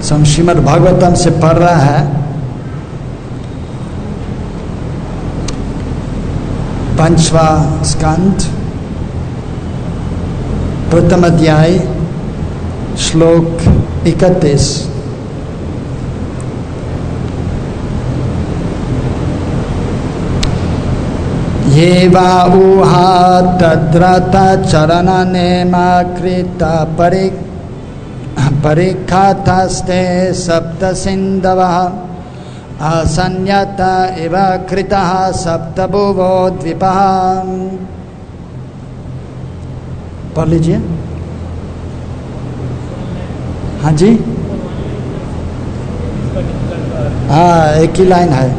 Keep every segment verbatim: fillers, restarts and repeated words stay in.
श्रीमद् भागवतम से पढ़ रहा है। पंचवा स्कंद, प्रथम अध्याय, श्लोक इकतीस। ये वा ऊहा तद्रता चरणनेमाकृता परि परिखातास्ते सप्त सिन्धवः असंयता इव कृतः सप्त भुवो द्वीपः। पढ़ लीजिए। हाँ जी, हाँ एक ही लाइन है,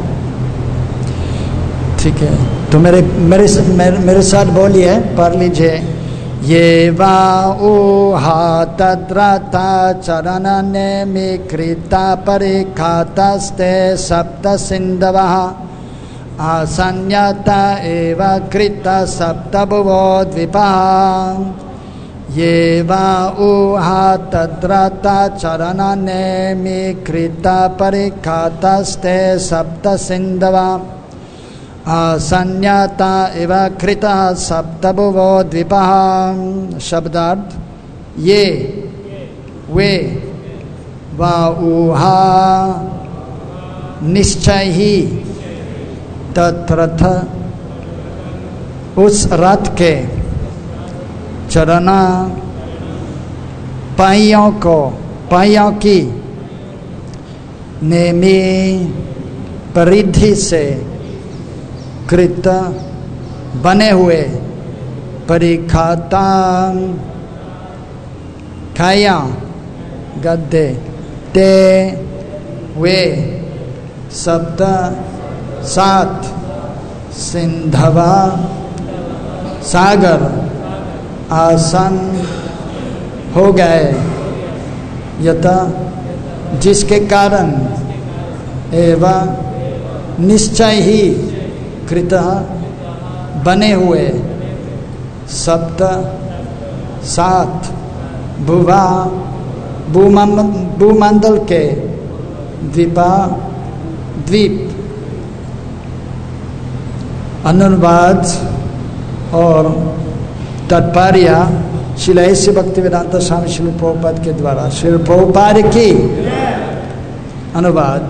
ठीक है। तो मेरे मेरे मेरे, मेरे साथ बोलिए, पढ़ लीजिए। ये वा ऊहा तद्रता चरणनेमिकृता परिखातास्ते सप्त सिन्धवः असंयता एव कृता सप्त भुवो द्वीपः। ये वा ऊहा तद्रता चरणनेमिकृता परिखातास्ते सप्त सिन्धवः असंयता इव कृता सप्त भुवो द्वीपः। शब्दार्थ, ये वे वा ऊहा निश्चय ही तत्रथ उस रथ के चरणा पाइयों को पाइयों की नेमी परिधि से कृत बने हुए परिखाता खाया गद्दे ते वे सप्त सात सिंधवा सागर आसन हो गए, यथा जिसके कारण एवं निश्चय ही कृत बने हुए सप्त सात भुवा भूमंडल के द्वीपा द्वीप। अनुवाद और तात्पर्य श्रील ऐसे भक्तिवेदांत स्वामी श्री प्रभुपाद के द्वारा। श्री प्रभुपाद की अनुवाद।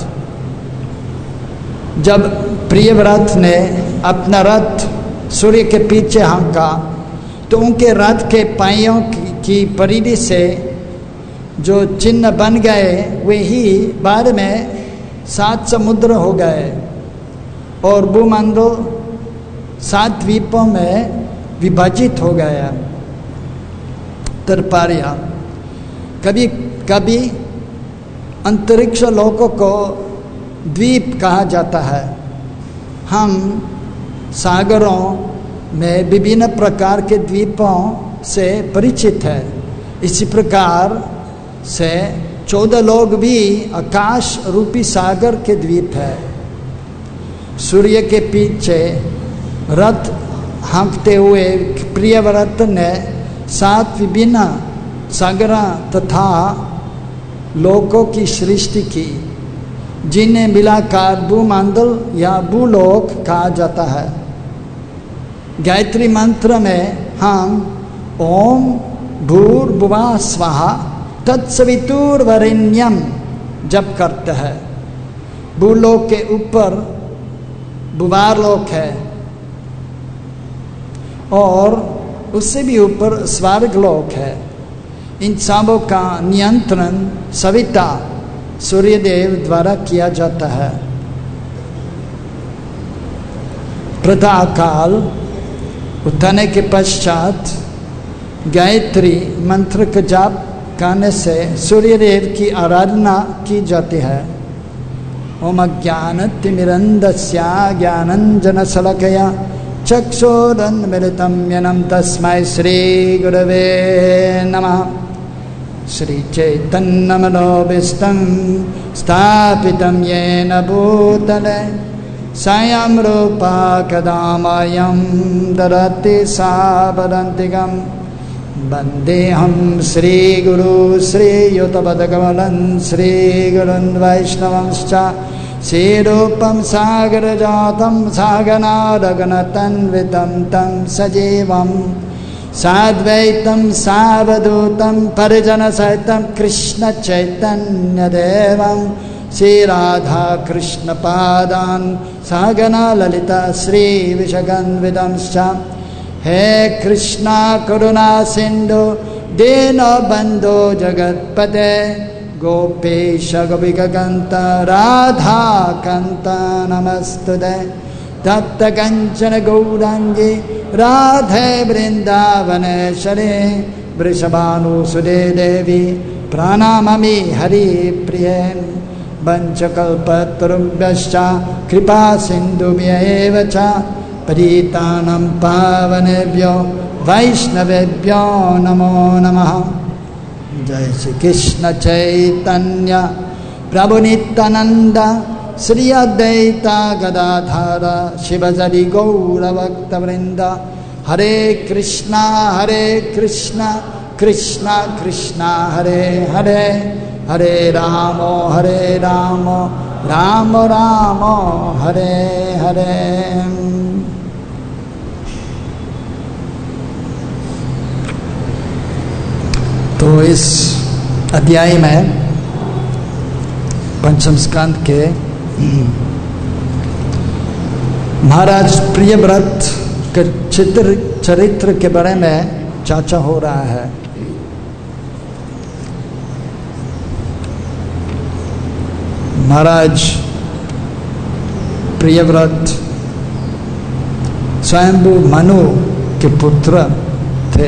जब प्रियव्रत ने अपना रथ सूर्य के पीछे हाँका तो उनके रथ के पाइयों की परिधि से जो चिन्ह बन गए वे ही बाद में सात समुद्र हो गए और भूमंडल सात द्वीपों में विभाजित हो गया। तात्पर्य, कभी कभी अंतरिक्ष लोकों को द्वीप कहा जाता है। हम सागरों में विभिन्न प्रकार के द्वीपों से परिचित है। इसी प्रकार से चौदह लोग भी आकाश रूपी सागर के द्वीप है। सूर्य के पीछे रथ हाँकते हुए प्रियव्रत ने सात विभिन्न सागर तथा लोकों की सृष्टि की, जिन्हें मिलाकर भूमंडल या भूलोक कहा जाता है। गायत्री मंत्र में हम ओम भूर्भुवः स्वः तत्सवितुर्वरेण्यम जप करते हैं। भूलोक के ऊपर भुवारलोक है और उससे भी ऊपर स्वर्गलोक है। इन सबों का नियंत्रण सविता सूर्यदेव द्वारा किया जाता है। प्रातः काल उठने के पश्चात गायत्री मंत्र का जाप करने से सूर्यदेव की आराधना की जाती है। ओम अज्ञानतिमिरन्धस्य ज्ञानाञ्जनशलाकया चक्षुरुन्मिलितं येन तस्मै श्री गुरवे नमः। श्रीचैतन्यमनोभीष्टं स्थापितं येन भूतले स्वयं रूपा कदा मह्यं ददाति सादन्तिकं वन्देऽहं श्रीगुरु श्रीयुतपदकमलं श्रीगुरुन् वैष्णवंश्च श्रीरूपं सागरजातं सागनारगणतन्वितं तं सजीवं साद्वैतं सावधूतं परिजनसहितं कृष्णचैतन्यदेवं श्रीराधाकृष्णपादान् सागना ललिता श्रीविशगन्विदंश्च हे कृष्णा करुणा सिन्धु दीनबन्धो जगत्पते गोपेश गोपिकान्त राधा कान्त नमस्तुते तप्त कंचन गौरांगी राधे वृंदावनेश्वरी वृषभानुसुते देवी प्रणमामि हरिप्रिये वंशकल्पतरुभ्यश्च कृपा सिन्धुभ्यैव च पतितानां पावनेभ्यो वैष्णवेभ्यो नमो नमः। जय श्री कृष्ण चैतन्य प्रभु नित्यानंद श्री अद्वैता गदाधर शिवजरी गौरभक्तवृंद हरे कृष्णा हरे कृष्णा कृष्णा कृष्णा हरे हरे हरे राम हरे राम राम राम हरे हरे। तो इस अध्याय में पंचम स्कंद के महाराज प्रियव्रत के चित्र चरित्र के बारे में चर्चा हो रहा है। महाराज प्रियव्रत स्वयंभू मनु के पुत्र थे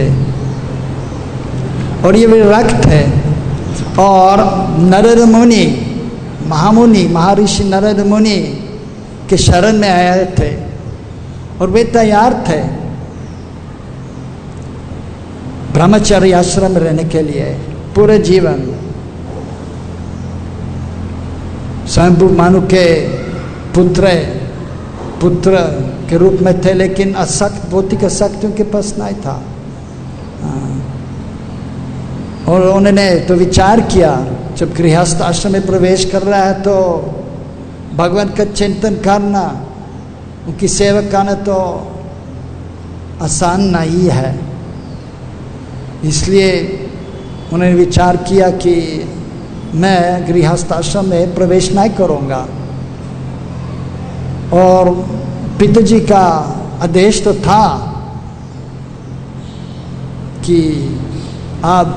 और ये विरक्त थे और नारद मुनि महामुनि महर्षि नारद मुनि के शरण में आए थे और वे तैयार थे ब्रह्मचर्य आश्रम में रहने के लिए पूरे जीवन। स्वयंभू मनु के पुत्र पुत्र के रूप में थे, लेकिन असक्त भौतिक असक्त उनके पास नहीं था। और उन्होंने तो विचार किया जब गृहस्थ आश्रम में प्रवेश कर रहा है तो भगवान का चिंतन करना, उनकी सेवा करना तो आसान नहीं है। इसलिए उन्होंने विचार किया कि मैं गृहस्थ आश्रम में प्रवेश नहीं करूँगा। और पिताजी का आदेश तो था कि आप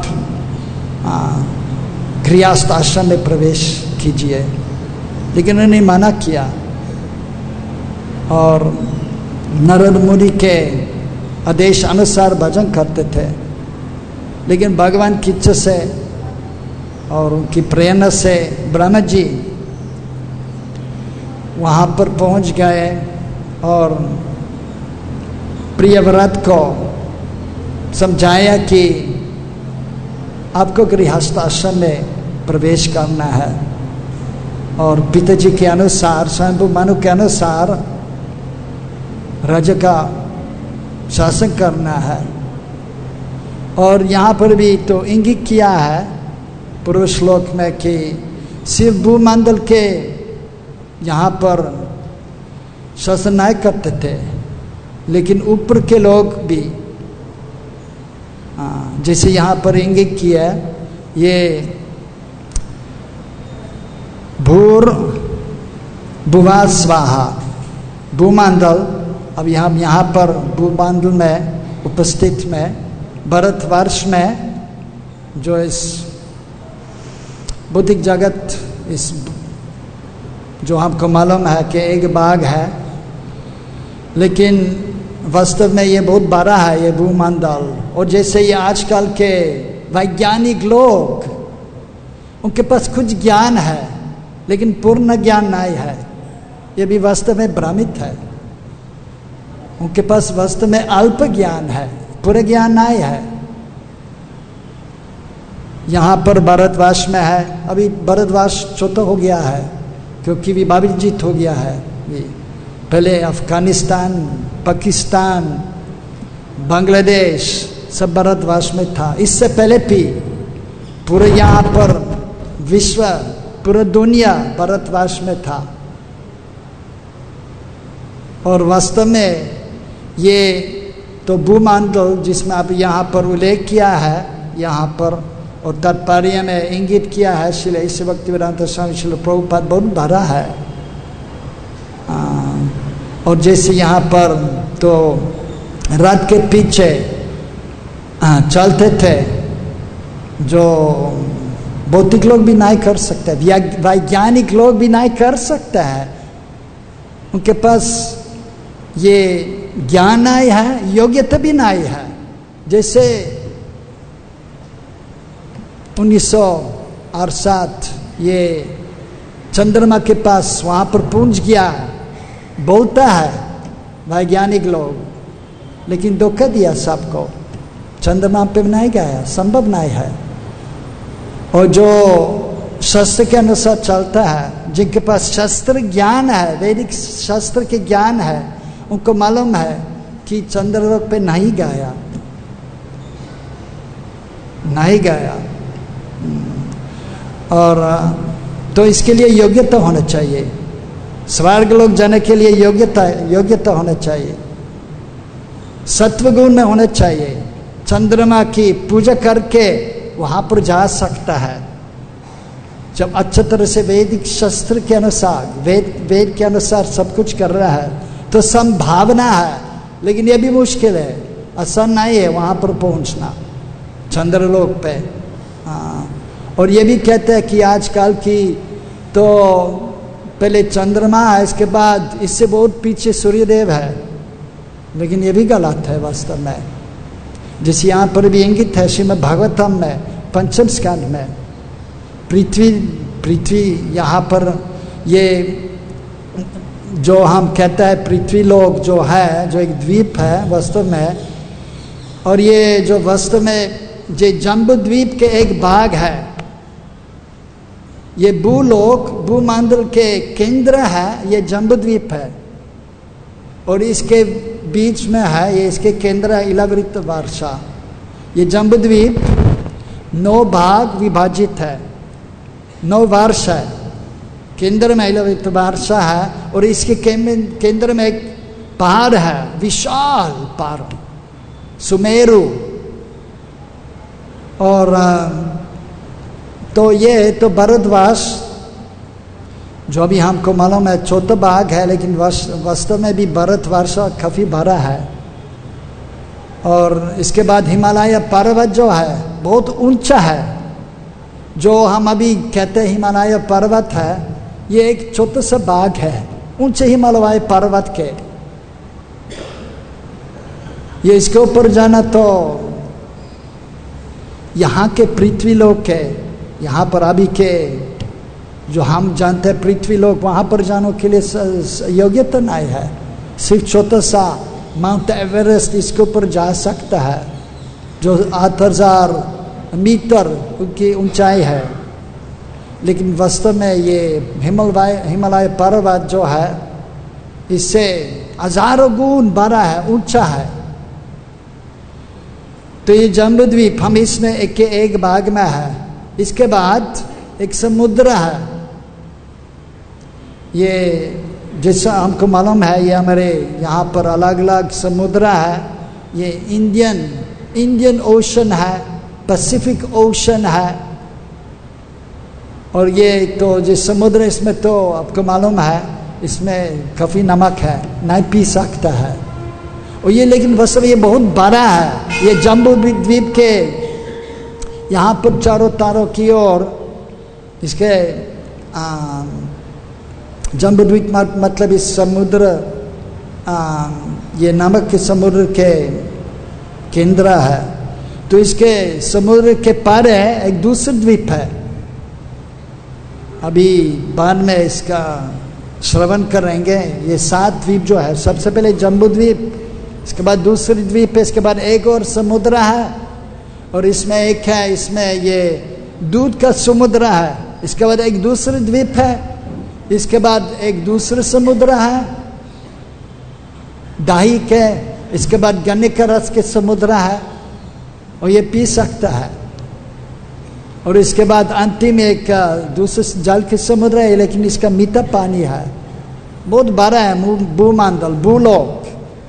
गृहस्थ आश्रम में प्रवेश कीजिए, लेकिन उन्होंने मना किया। और नारद मुनि के आदेश अनुसार भजन करते थे, लेकिन भगवान की इच्छा से और उनकी प्रेरणा से ब्रह्मा जी वहाँ पर पहुँच गए और प्रियव्रत को समझाया कि आपको गृहस्थ आश्रम में प्रवेश करना है और पिताजी के अनुसार स्वयंभू मनु के अनुसार राज्य का शासन करना है। और यहाँ पर भी तो इंगित किया है पूर्व श्लोक में कि शिव भूमंडल के यहाँ पर शासन नहीं करते थे, लेकिन ऊपर के लोग भी जैसे यहाँ पर इंगित किया ये भूर भुवा स्वाहा भूमंडल। अब यहाँ यहाँ पर भूमंडल में उपस्थित में भारतवर्ष में जो इस भौतिक जगत इस जो हमको मालूम है कि एक भाग है, लेकिन वास्तव में ये बहुत बड़ा है ये भूमंडल। और जैसे ये आजकल के वैज्ञानिक लोग उनके पास कुछ ज्ञान है लेकिन पूर्ण ज्ञान नहीं है, ये भी वास्तव में भ्रमित है। उनके पास वास्तव में अल्प ज्ञान है, पूरे ज्ञान नहीं है। यहाँ पर भारतवर्ष में है, अभी भारतवर्ष छोटा हो गया है क्योंकि विभाजित हो गया है। पहले अफगानिस्तान, पाकिस्तान, बांग्लादेश सब भारतवर्ष में था। इससे पहले भी पूरे यहाँ पर विश्व, पूरा दुनिया भारतवर्ष में था। और वास्तव में ये तो भूमंडल जिसमें अब यहाँ पर उल्लेख किया है, यहाँ पर और तात्पर्य में इंगित किया है श्रील ईश्वर भक्तिवेदांत स्वामी श्रील प्रभुपाद, बहुत बड़ा है। आ, और जैसे यहाँ पर तो रथ के पीछे आ, चलते थे, जो भौतिक लोग भी नहीं कर सकते, वैज्ञानिक लोग भी नहीं कर सकते हैं। उनके पास ये ज्ञान नहीं है, योग्यता भी नहीं है। जैसे उन्नीस सौ अड़सठ ये चंद्रमा के पास वहाँ पर पहुँच गया, बोलता है वैज्ञानिक लोग, लेकिन धोखा दिया सबको, चंद्रमा पे नहीं गया, संभव नहीं है। और जो शास्त्र के अनुसार चलता है, जिनके पास शास्त्र ज्ञान है, वैदिक शास्त्र के ज्ञान है, उनको मालूम है कि चंद्रलोक पे नहीं गया, नहीं गया। और तो इसके लिए योग्यता होना चाहिए, स्वर्ग लोक जाने के लिए योग्यता योग्यता होना चाहिए, सत्वगुण में होना चाहिए। चंद्रमा की पूजा करके वहाँ पर जा सकता है। जब अच्छी तरह से वैदिक शास्त्र के अनुसार, वेद वेद के अनुसार सब कुछ कर रहा है तो संभावना है, लेकिन ये भी मुश्किल है, आसान नहीं है वहाँ पर पहुँचना चंद्रलोक पे। हाँ, और ये भी कहते हैं कि आजकल की तो पहले चंद्रमा है, इसके बाद इससे बहुत पीछे सूर्यदेव है, लेकिन ये भी गलत है वास्तव में। जैसे यहाँ पर भी इंगित है श्रीमद् भागवतम में पंचम स्कंध में, पृथ्वी पृथ्वी यहाँ पर ये जो हम कहते हैं पृथ्वी लोक जो है, जो एक द्वीप है वास्तव में, और ये जो वास्तव में ये जम्बू द्वीप के एक भाग है, ये भूलोक भूमंडल के केंद्र है, ये जम्बू द्वीप है, और इसके बीच में है, ये इसके केंद्र है इलावृत वर्षा। ये जम्बू द्वीप नौ भाग विभाजित है, नौ वर्ष है, केंद्र में इलावृत वर्षा है, और इसके केंद्र में एक पहाड़ है, विशाल पहाड़ सुमेरु। और तो ये तो भारतवर्ष जो अभी हमको मालूम है चौथा भाग है, लेकिन वास्तव में भी भारतवर्ष काफ़ी बड़ा है। और इसके बाद हिमालय पर्वत जो है बहुत ऊंचा है, जो हम अभी कहते हैं हिमालय पर्वत है, ये एक छोटा सा भाग है ऊंचे हिमालय पर्वत के। ये इसके ऊपर जाना तो यहाँ के पृथ्वी लोक के, यहाँ पर अभी के जो हम जानते हैं पृथ्वी लोक, वहाँ पर जाने के लिए योग्यता नहीं है। सिर्फ छोटा सा माउंट एवरेस्ट इसके ऊपर जा सकता है, जो आठ हजार मीटर की ऊंचाई है। लेकिन वास्तव में ये हिमालय हिमालय पर्वत जो है इससे हजारों गुण बड़ा है, ऊंचा है। तो ये जम्बू द्वीप हम इसमें एक के एक भाग में है। इसके बाद एक समुद्र है, ये जैसा हमको मालूम है ये हमारे यहाँ पर अलग अलग समुद्र है। ये इंडियन इंडियन ओशन है, पैसिफिक ओशन है, और ये तो जो समुद्र इसमें तो आपको मालूम है इसमें काफ़ी नमक है, नहीं पी सकता है। और ये लेकिन वास्तव में ये बहुत बड़ा है। ये जम्बू द्वीप के यहाँ पर चारों तारों की ओर इसके जम्बू द्वीप मतलब इस समुद्र आ, ये नमक के समुद्र के केंद्र है। तो इसके समुद्र के पार एक दूसरा द्वीप है, अभी बाद में इसका श्रवण करेंगे। ये सात द्वीप जो है, सबसे पहले जम्बू द्वीप, इसके बाद दूसरी द्वीप है, इसके बाद एक और समुद्र है, और इसमें एक है इसमें ये दूध का समुद्र है। इसके बाद एक दूसरा द्वीप है, इसके बाद एक दूसरा समुद्र है दही के, इसके बाद गन्ने का रस के समुद्र है, और ये पी सकता है। और इसके बाद अंतिम एक दूसरे जल के समुद्र है, लेकिन इसका मीठा पानी है, बहुत बड़ा है, भूमंडल, भूलोक।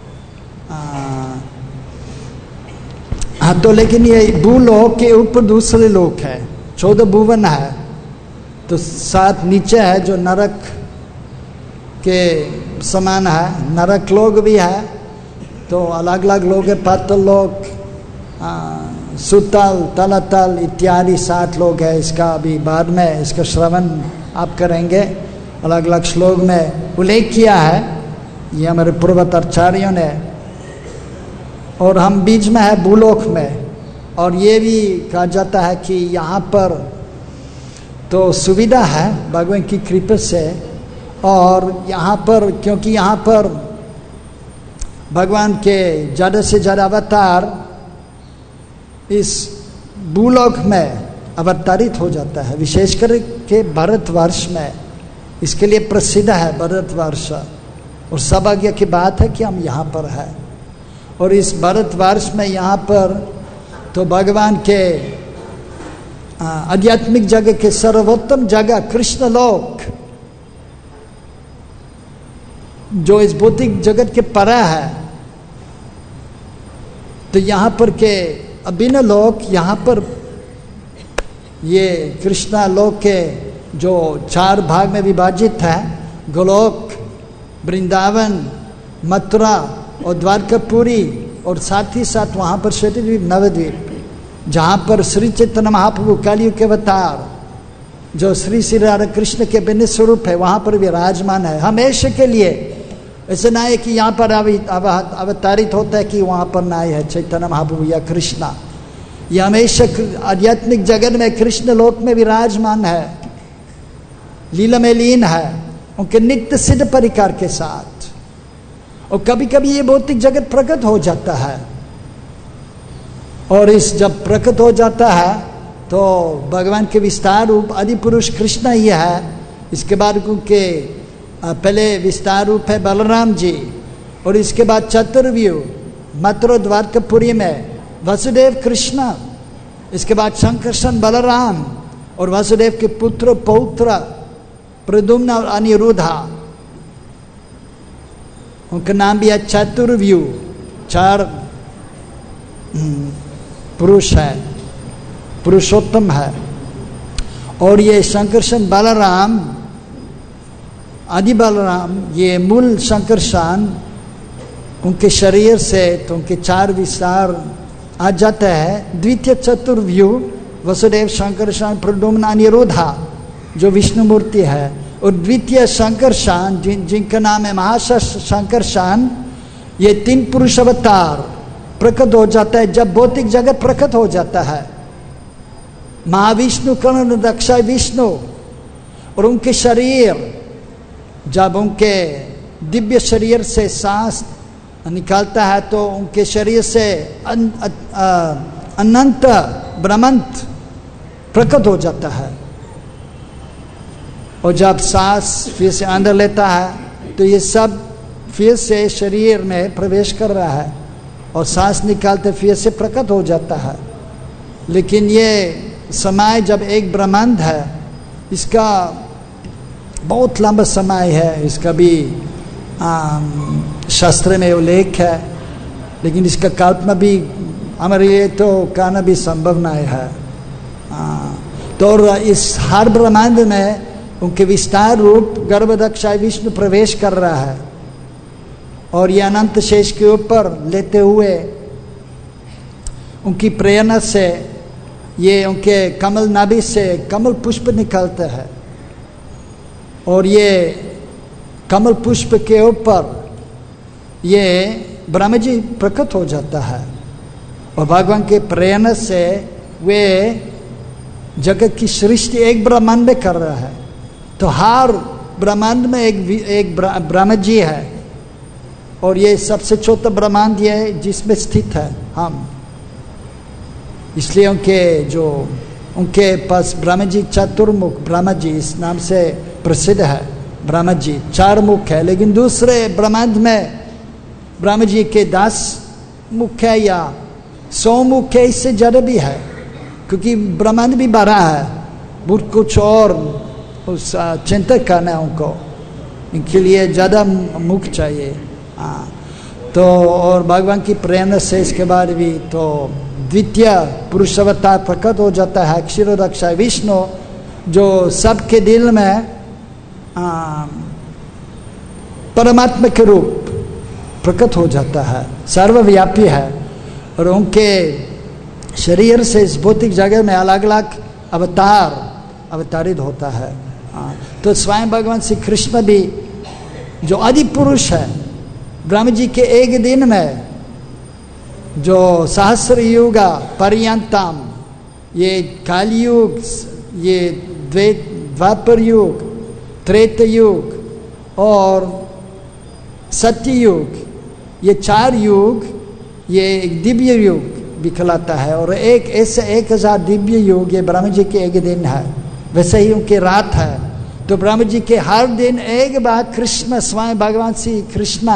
हाँ, तो लेकिन ये भूलोक के ऊपर दूसरे लोक है, चौदह भुवन है, तो सात नीचे है जो नरक के समान है, नरक लोग भी है, तो अलग अलग लोग है, पाताल लोक, सुतल, तलातल इत्यादि सात लोग है। इसका अभी बाद में इसका श्रवण आप करेंगे, अलग अलग श्लोक में उल्लेख किया है, ये हमारे पूर्वताचार्यों ने। और हम बीच में है भूलोक में, और ये भी कहा जाता है कि यहाँ पर तो सुविधा है भगवान की कृपा से, और यहाँ पर क्योंकि यहाँ पर भगवान के ज़्यादा से ज़्यादा अवतार इस भूलोक में अवतरित हो जाता है, विशेषकर के भारतवर्ष में, इसके लिए प्रसिद्ध है भारतवर्ष। और सौभाग्य की बात है कि हम यहाँ पर हैं, और इस भारतवर्ष में यहाँ पर तो भगवान के आध्यात्मिक जगह के सर्वोत्तम जगह कृष्ण लोक, जो इस भौतिक जगत के परा है, तो यहाँ पर के अभिन्न लोक, यहाँ पर ये कृष्णा लोक के जो चार भाग में विभाजित है, गोलोक, वृंदावन, मथुरा और द्वारकापुरी, और साथ ही साथ वहाँ पर श्वेतद्वीप, नवद्वीप, जहाँ पर श्री चैतन्य महाप्रभु कलयुग के अवतार जो श्री श्री राधा कृष्ण के भिन्न स्वरूप है, वहाँ पर विराजमान है हमेशा के लिए। ऐसा ना है कि यहाँ पर अवतारित होता है कि वहाँ पर ना है चैतन्य महाप्रभु या कृष्णा, ये हमेशा आध्यात्मिक जगत में कृष्ण लोक में विराजमान है, लीला में लीन है, उनके नित्य सिद्ध परिकार के साथ। और कभी कभी ये भौतिक जगत प्रकट हो जाता है, और इस जब प्रकट हो जाता है तो भगवान के विस्तार रूप आदि पुरुष कृष्ण ही है। इसके बाद उनके पहले विस्तार रूप है बलराम जी, और इसके बाद चतुर्व्यूह मथुरा द्वारकापुरी में वसुदेव कृष्ण, इसके बाद शंकरसन बलराम, और वसुदेव के पुत्र पौत्र प्रद्युम्न और अनिरुद्धा, उनका नाम भी है चतुर्व्यूह, चार पुरुष है, पुरुषोत्तम है। और ये शंकरसन बलराम, आदि बलराम, ये मूल शंकरसन, उनके शरीर से तो उनके चार विस्तार आ जाता है। द्वितीय चतुर्व्यूह वसुदेव शंकरसन प्रद्युम्न अनिरुद्धा जो विष्णु मूर्ति है, और द्वितीय शंकरसन जिन जिनका नाम है महाशंकरसन, ये तीन पुरुष अवतार प्रकट हो जाता है जब भौतिक जगत प्रकट हो जाता है। महाविष्णु कर्ण दक्ष विष्णु, और उनके शरीर जब उनके दिव्य शरीर से सांस निकालता है तो उनके शरीर से अन, अ, अ, अनंत ब्रह्मांड प्रकट हो जाता है। और जब सांस फिर से अंदर लेता है तो ये सब फिर से शरीर में प्रवेश कर रहा है, और सांस निकालते फिर से प्रकट हो जाता है। लेकिन ये समय जब एक ब्रह्मांड है, इसका बहुत लंबा समय है, इसका भी शास्त्र में उल्लेख है, लेकिन इसका कल्पना भी हमारे लिए तो कहना भी संभव नहीं है। आ, तो इस हर ब्रह्मांड में उनके विस्तार रूप गर्भदक्ष विष्णु प्रवेश कर रहा है, और ये अनंत शेष के ऊपर लेते हुए उनकी प्रेरणा से ये उनके कमल नाभि से कमल पुष्प निकलते हैं, और ये कमल पुष्प के ऊपर ये ब्रह्म जी प्रकट हो जाता है, और भगवान के प्रेरणा से वे जगत की सृष्टि एक ब्रह्मांड में कर रहा है। तो हर ब्रह्मांड में एक एक ब्रह्म जी है, और ये सबसे छोटा ब्रह्मांड ये है जिसमें स्थित है हम। इसलिए उनके जो उनके पास ब्रह्म जी चतुर्मुख, ब्रह्म जी इस नाम से प्रसिद्ध है। ब्रह्म जी चार मुख है, लेकिन दूसरे ब्रह्मांड में ब्रह्म जी के दस मुख है या सौ मुख के इससे ज़्यादा भी है, क्योंकि ब्रह्मांड भी बड़ा है, बहुत कुछ और उस चिंता करना है उनको, इनके लिए ज़्यादा मुख चाहिए। हाँ, तो और भगवान की प्रेरणा से इसके बाद भी तो द्वितीय पुरुष अवतार प्रकट हो जाता है, क्षीरोदक्ष विष्णु, जो सबके दिल में परमात्मा के रूप प्रकट हो जाता है, सर्वव्यापी है, और उनके शरीर से इस भौतिक जगह में अलग अलग अवतार अवतारित होता है। हाँ, तो स्वयं भगवान श्री कृष्ण भी जो आदि पुरुष है, ब्रह्म जी के एक दिन में जो सहस्र युग पर्यंतम, ये कालयुग, ये द्वे द्वापर युग, त्रेता युग और सत्य युग, ये चार युग, ये एक दिव्य युग भी कहलाता है, और एक ऐसे एक हजार दिव्य युग ये ब्रह्म जी के एक दिन है, वैसे ही उनकी रात है। तो ब्रह्म जी के हर दिन एक बार कृष्ण स्वयं भगवान श्री कृष्ण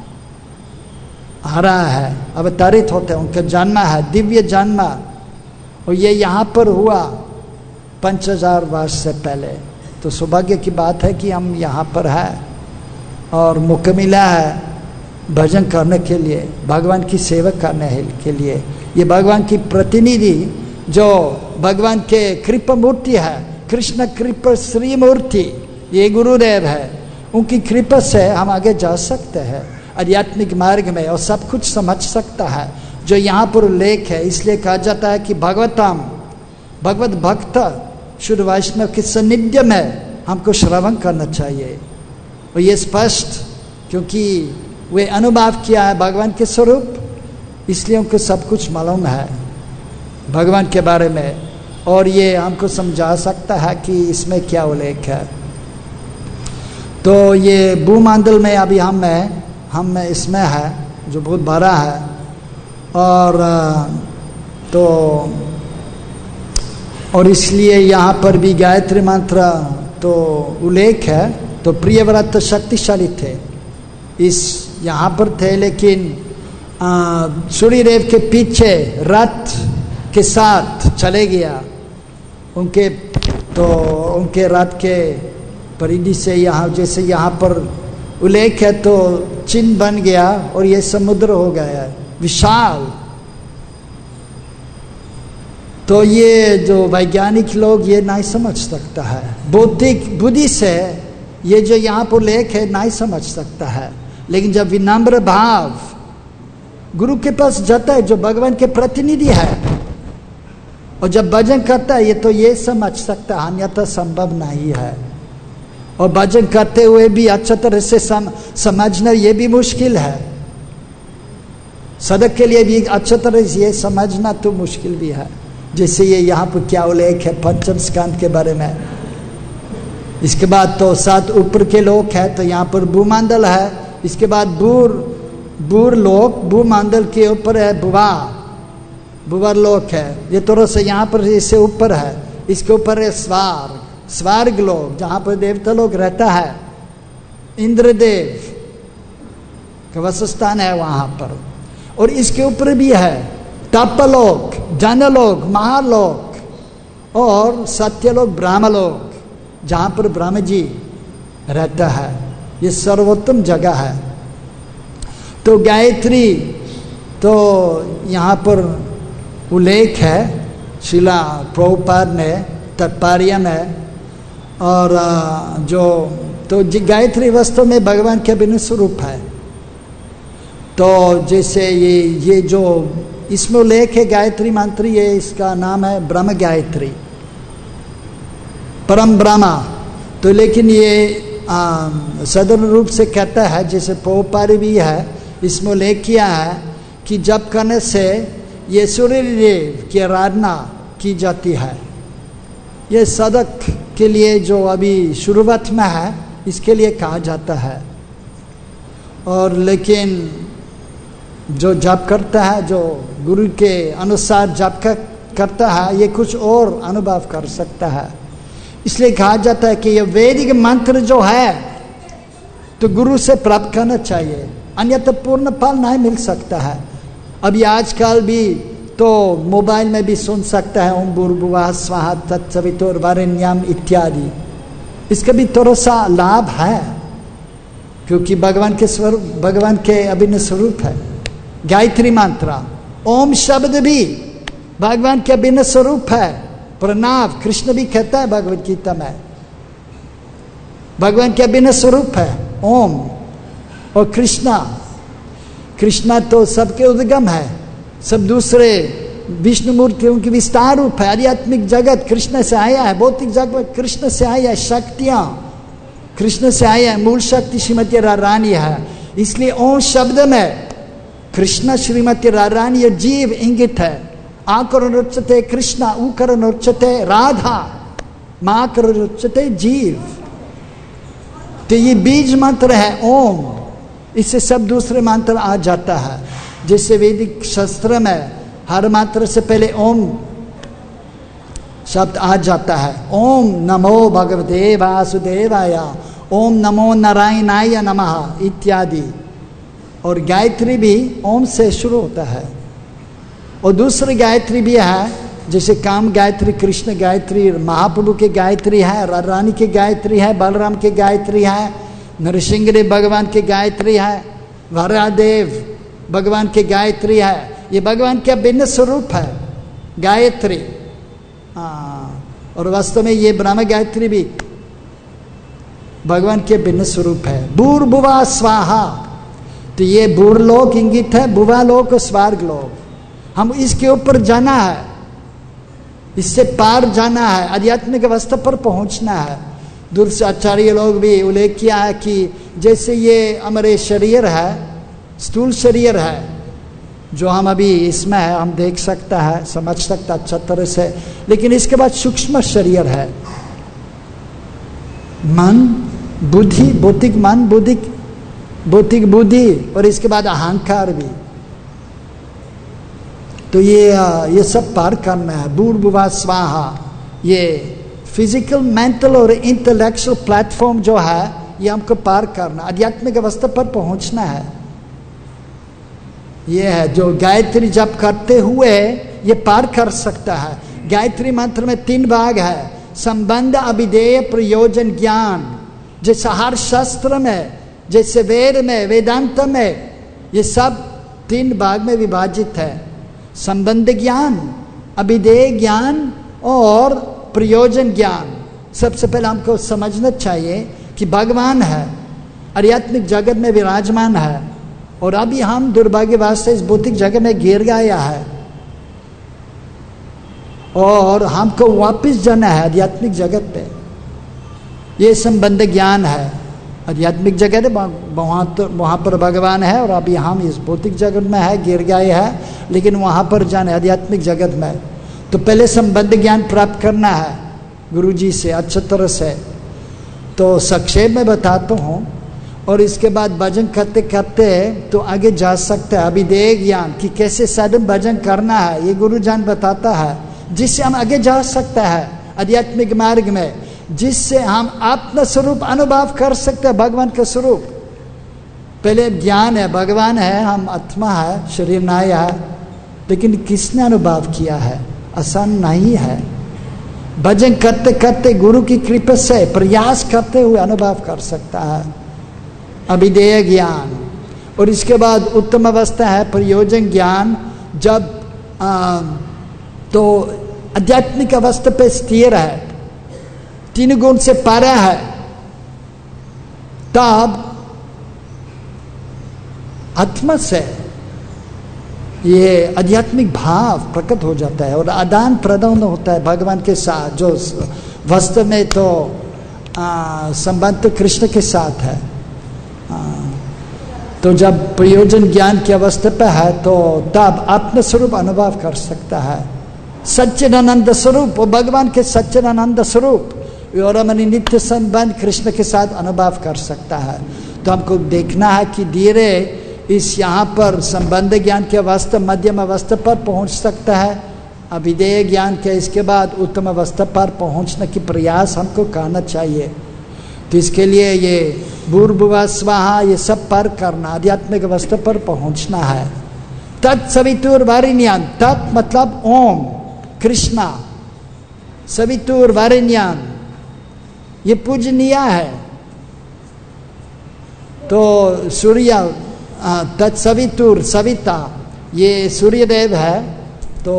आ रहा है, अवतरित होते हैं, उनका जन्म है, दिव्य जन्म, और ये यहाँ पर हुआ पाँच हजार वर्ष से पहले। तो सौभाग्य की बात है कि हम यहाँ पर है और मौका मिला है भजन करने के लिए, भगवान की सेवा करने के लिए। ये भगवान की प्रतिनिधि जो भगवान के कृपा मूर्ति है, कृष्ण कृपा श्री मूर्ति, ये गुरुदेव है, उनकी कृपा से हम आगे जा सकते हैं आध्यात्मिक मार्ग में, और सब कुछ समझ सकता है जो यहाँ पर उल्लेख है। इसलिए कहा जाता है कि भगवतम, भगवत भक्त शुद्ध वैष्णव के सानिध्य में हमको श्रवण करना चाहिए, और ये स्पष्ट, क्योंकि वे अनुभव किया है भगवान के स्वरूप, इसलिए उनको सब कुछ मालूम है भगवान के बारे में, और ये हमको समझा सकता है कि इसमें क्या उल्लेख है। तो ये भूमंडल में अभी हम में हम इसमें है जो बहुत बड़ा है, और तो और इसलिए यहाँ पर भी गायत्री मंत्र तो उल्लेख है। तो प्रियव्रत शक्तिशाली थे, इस यहाँ पर थे, लेकिन सूर्यदेव के पीछे रथ के साथ चले गया, उनके तो उनके रथ के परिधि से यहाँ, जैसे यहाँ पर उल्लेख है, तो चिन्ह बन गया और ये समुद्र हो गया विशाल। तो ये जो वैज्ञानिक लोग ये नहीं समझ सकता है, बौद्धिक बुद्धि से ये जो यहाँ पर उल्लेख है नहीं समझ सकता है, लेकिन जब विनम्र भाव गुरु के पास जाता है जो भगवान के प्रतिनिधि है, और जब भजन करता है ये तो ये समझ सकता है, अन्यथा संभव नहीं है। और भजन करते हुए भी अच्छा तरह से सम, समझना ये भी मुश्किल है, साधक के लिए भी अच्छा तरह से ये समझना तो मुश्किल भी है। जैसे ये यहाँ पर क्या उल्लेख है पंचम स्कंद के बारे में, इसके बाद तो सात ऊपर के लोक है, तो यहाँ पर भूमंडल है, इसके बाद बूर बूर लोक, भूमंडल के ऊपर है बुवा बुवर लोक है, ये थोड़ा सा यहाँ पर इससे ऊपर है, इसके ऊपर है स्वर्ग स्वर्ग लोक जहाँ पर देवता लोग रहता है, इंद्रदेव का वासस्थान है वहाँ पर, और इसके ऊपर भी है तपलोक, जनलोक, महालोक और सत्यलोक, ब्रह्मलोक, जहाँ पर ब्रह्म जी रहता है। ये सर्वोत्तम जगह है। तो गायत्री तो यहाँ पर उल्लेख है शिला प्रभुपाद ने तात्पर्य में, और जो तो गायत्री वास्तव में भगवान के अभिन्न स्वरूप है। तो जैसे ये ये जो इसमें उल्लेख है गायत्री मंत्र, ये इसका नाम है ब्रह्म गायत्री, परम ब्रह्मा। तो लेकिन ये साधारण रूप से कहता है, जैसे पौपारी भी है, इसमें उल्लेख किया है कि जप करने से ये सूर्य देव की आराधना की जाती है। ये साधक के लिए जो अभी शुरुआत में है इसके लिए कहा जाता है, और लेकिन जो जप करता है, जो गुरु के अनुसार जप करता है, ये कुछ और अनुभव कर सकता है। इसलिए कहा जाता है कि ये वैदिक मंत्र जो है तो गुरु से प्राप्त करना चाहिए, अन्यथा पूर्ण फल नहीं मिल सकता है। अभी आजकल भी तो मोबाइल में भी सुन सकता है ओम भूर्भुवः स्वाहा तत्सवितुर्वरेण्यम इत्यादि। इसका भी थोड़ा सा लाभ है, क्योंकि भगवान के स्वरूप, भगवान के अभिन्न स्वरूप है। गायत्री मंत्र, ओम शब्द भी भगवान के अभिन्न स्वरूप है। प्रणव कृष्ण भी कहता है भगवद गीता में, भगवान के अभिन्न स्वरूप है ओम। और कृष्णा, कृष्णा तो सबके उद्गम है, सब दूसरे विष्णु मूर्तियों की विस्तार रूप है। आध्यात्मिक जगत कृष्ण से आया है, भौतिक जगत कृष्ण से आया है, शक्तियां कृष्ण से आया है, मूल शक्ति श्रीमती रारानी है। इसलिए ओम शब्द में कृष्ण श्रीमती रारानी जीव इंगित है। आकर नृत्यते कृष्ण, ऊकर नृत्यते राधा, माँ कर नृत्यते जीव। तो ये बीज मंत्र है ओम, इससे सब दूसरे मंत्र आ जाता है। जैसे वैदिक शास्त्र में हर मंत्र से पहले ओम शब्द आ जाता है। ओम नमो भगवते वासुदेवाय, ओम नमो नारायणाय नमः इत्यादि। और गायत्री भी ओम से शुरू होता है। और दूसरी गायत्री भी है, जैसे काम गायत्री, कृष्ण गायत्री, महाप्रभु की गायत्री है, रानी की गायत्री है, बलराम की गायत्री है, नरसिंहदेव भगवान की गायत्री है, वरादेव भगवान की गायत्री है। ये भगवान के भिन्न स्वरूप है गायत्री। हाँ, और वास्तव में ये ब्रह्म गायत्री भी भगवान के भिन्न स्वरूप है। भूर्भुवः स्वाहा, तो ये भूर्लोक इंगित है, भुवालोक स्वर्ग लोक। हम इसके ऊपर जाना है, इससे पार जाना है, आध्यात्मिक अवस्था पर पहुंचना है। दूर से आचार्य लोग भी उल्लेख किया है कि जैसे ये हमारे शरीर है, स्थूल शरीर है जो हम अभी इसमें है, हम देख सकता है, समझ सकता अच्छा तरह से, लेकिन इसके बाद सूक्ष्म शरीर है, मन, बुद्धि, भौतिक मन, बुद्धि, भौतिक बुद्धि, और इसके बाद अहंकार भी। तो ये ये सब पार करना है। भूर्भुवः स्वाहा, ये फिजिकल, मेंटल और इंटेलेक्चुअल प्लेटफॉर्म जो है, ये हमको पार करना, आध्यात्मिक अवस्था पर पहुंचना है। ये है जो गायत्री जप करते हुए ये पार कर सकता है। गायत्री मंत्र में तीन भाग है, संबंध, अभिधेय, प्रयोजन, ज्ञान। जैसे हर शास्त्र में, जैसे वेद में, वेदांत में, ये सब तीन भाग में विभाजित है। संबंध ज्ञान, अभिधेय ज्ञान और प्रयोजन ज्ञान। सबसे पहले हमको समझना चाहिए कि भगवान है, आध्यात्मिक जगत में विराजमान है, और अभी हम दुर्भाग्यवश से इस भौतिक जगत में गिर गया है, और हमको वापस जाना है आध्यात्मिक जगत पे। ये संबंध ज्ञान है। आध्यात्मिक जगत है, वहाँ तो वहाँ पर भगवान है, और अभी हम इस भौतिक जगत में है, गिर गए हैं, लेकिन वहाँ पर जाना है आध्यात्मिक जगत में। तो पहले संबंध ज्ञान प्राप्त करना है गुरु जी से अच्छी तरह से। तो संक्षेप में बताता हूँ, और इसके बाद भजन करते करते तो आगे जा सकते हैं। अभिधेय ज्ञान कि कैसे साधन भजन करना है, ये गुरु जान बताता है, जिससे हम आगे जा सकते हैं आध्यात्मिक मार्ग में, जिससे हम अपना स्वरूप अनुभव कर सकते हैं, भगवान का स्वरूप। पहले ज्ञान है, भगवान है, हम आत्मा है, शरीर नहीं है, लेकिन किसने अनुभव किया है? आसान नहीं है। भजन करते करते गुरु की कृपा से प्रयास करते हुए अनुभव कर सकता है अभिधेय ज्ञान। और इसके बाद उत्तम अवस्था है प्रयोजन ज्ञान। जब आ, तो आध्यात्मिक अवस्था पे स्थिर है, तीन गुण से पारा है, तब आत्मा से ये आध्यात्मिक भाव प्रकट हो जाता है और आदान प्रदान होता है भगवान के साथ, जो वास्तव में तो संबंध तो कृष्ण के साथ है। आ, तो जब प्रयोजन ज्ञान की अवस्था पे है तो तब अपने स्वरूप अनुभव कर सकता है, सच्चिदानंद स्वरूप, वो भगवान के सच्चिदानंद स्वरूप और अपनी नित्य संबंध कृष्ण के साथ अनुभव कर सकता है। तो हमको देखना है कि धीरे इस यहाँ पर संबंध ज्ञान के अवस्था मध्यम अवस्था पर पहुँच सकता है, अभिधेय ज्ञान के इसके बाद उत्तम अवस्था पर पहुँचने की प्रयास हमको करना चाहिए। तो इसके लिए ये भूर्भुवः स्वः ये सब पर करना, आध्यात्मिक अवस्था पर पहुँचना है, तत्सवितुर्वरेण्यं, तत् मतलब ओम, कृष्णा, सवितुर्वरेण्यं, ये पूजनीय है। तो सूर्य तत्सवितुर, सविता, ये सूर्यदेव है। तो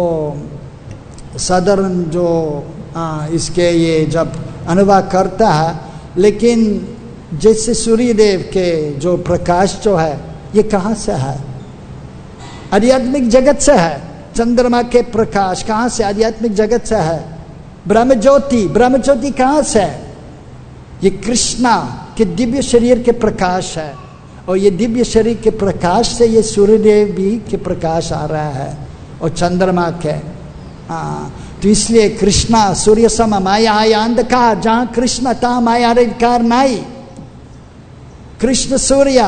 साधारण जो आ, इसके ये जब अनुवाद करता है, लेकिन जैसे सूर्यदेव के जो प्रकाश जो है ये कहाँ से है? आध्यात्मिक जगत से है। चंद्रमा के प्रकाश कहाँ से? आध्यात्मिक जगत से है। ब्रह्म ज्योति, ब्रह्म ज्योति कहाँ से है? ये कृष्णा के दिव्य शरीर के प्रकाश है, और ये दिव्य शरीर के प्रकाश से ये सूर्यदेव भी के प्रकाश आ रहा है, और चंद्रमा के। हाँ, तो इसलिए कृष्णा सूर्य सम माया आया अंधकार, जहाँ कृष्ण तहाँ माया अंधकार नहीं। कृष्ण सूर्य।